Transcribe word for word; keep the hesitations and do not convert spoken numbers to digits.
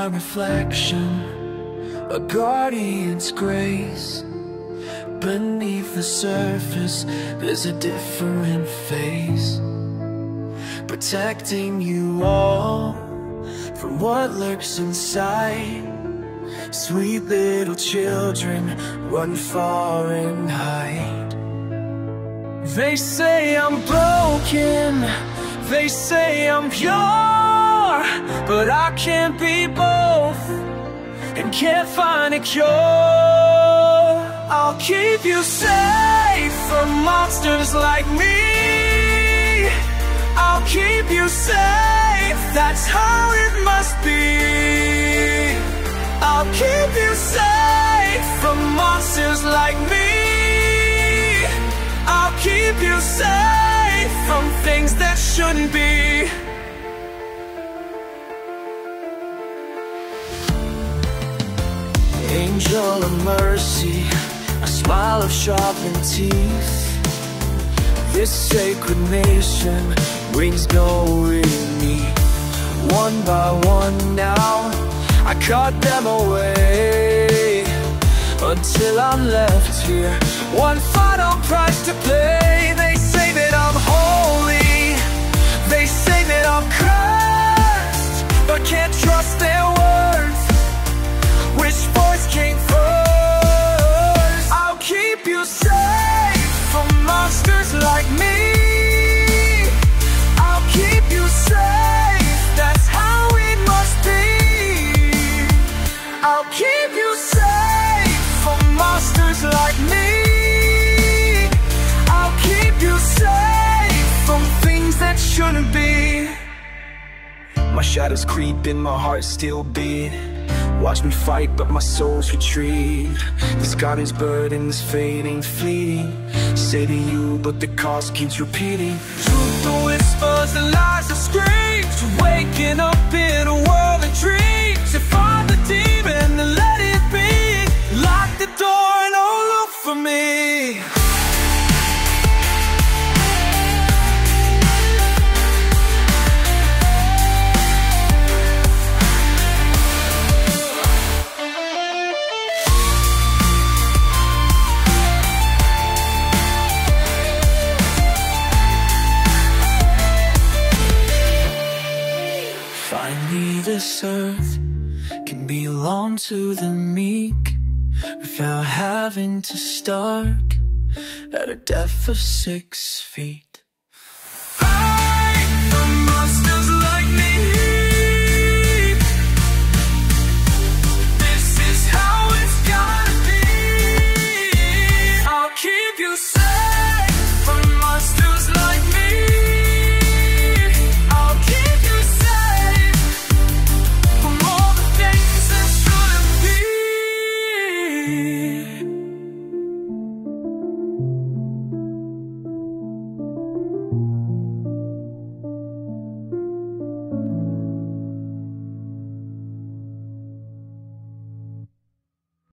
reflection, a guardian's grace. Beneath the surface, there's a different face, protecting you all from what lurks inside. Sweet little children run far and hide. They say I'm broken, they say I'm pure, but I can't be both and can't find a cure. I'll keep you safe from monsters like me. I'll keep you safe, that's how it must be. I'll keep you safe from monsters like me. I'll keep you safe from things that shouldn't be. Angel of mercy, a smile of sharpened teeth. This sacred nation brings glory to me. One by one now, I cut them away, until I'm left here, one final price to pay. They say that I'm holy, they say that I'm cursed, but can't trust their words. Which voice came first? I'll keep you safe from monsters like me. I'll keep you safe, that's how it must be. I'll keep you safe from monsters like me. I'll keep you safe from things that shouldn't be. My shadows creep and my heart still beat. Watch me fight, but my soul's retreat. This God's burden is fading, fleeting. Say to you, but the cost keeps repeating. Truth the whispers and lies that screams. Waking up in a world of dreams. If I'm the demon, then let it be. Lock the door and don't look for me. Finally this earth can belong to the meek, without having to start at a depth of six feet.